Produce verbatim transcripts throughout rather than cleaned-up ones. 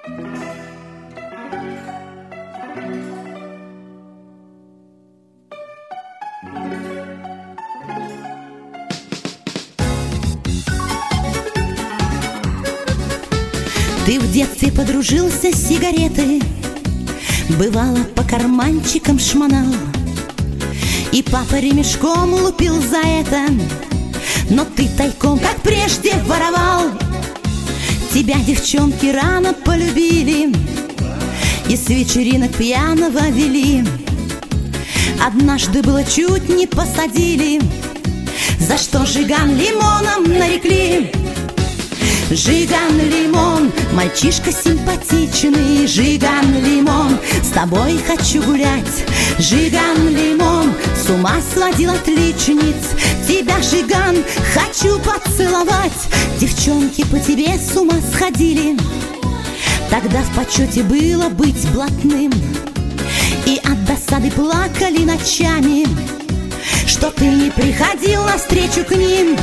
Ты в детстве подружился с сигаретой, бывало, по карманчикам шмонал, и папа ремешком лупил за это, но ты тайком, как прежде, воровал. Тебя девчонки рано полюбили и с вечеринок пьяного вели. Однажды было чуть не посадили, за что Жиган лимоном нарекли. Жиган Лимон, мальчишка симпатичный, Жиган Лимон, с тобой хочу гулять. Жиган Лимон, с ума сводил отличниц, тебя, Жиган, хочу поцеловать. Девчонки по тебе с ума сходили, тогда в почете было быть блатным, и от досады плакали ночами, что ты не приходил навстречу к ним.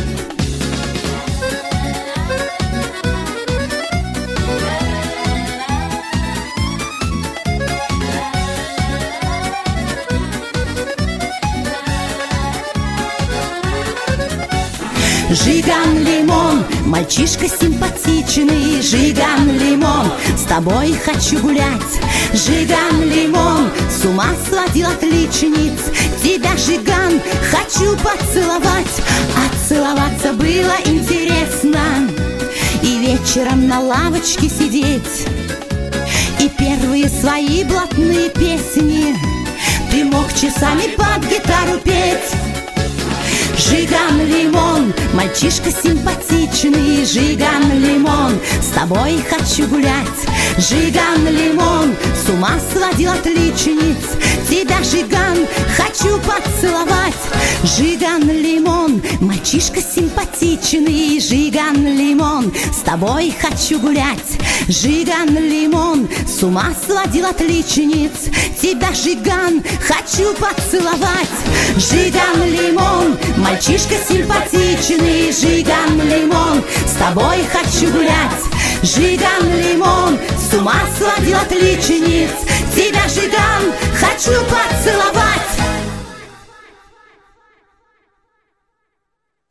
Жиган Лимон, мальчишка симпатичный, Жиган Лимон, с тобой хочу гулять. Жиган Лимон, с ума сводил отличниц, тебя, Жиган, хочу поцеловать. А целоваться было интересно, и вечером на лавочке сидеть, и первые свои блатные песни ты мог часами под гитару петь. Жиган Лимон, мальчишка симпатичный, Жиган Лимон, с тобой хочу гулять. Жиган Лимон, с ума сводил отличниц, тебя, Жиган, хочу поцеловать. Жиган Лимон, мальчишка симпатичный, Жиган Лимон, с тобой хочу гулять. Жиган Лимон, с ума сводил отличниц, тебя, Жиган, хочу поцеловать. Жиган Лимон, мальчишка симпатичный, Жиган Лимон, с тобой хочу гулять. Жиган Лимон, с ума сводил отличниц, тебя, Жиган, хочу поцеловать.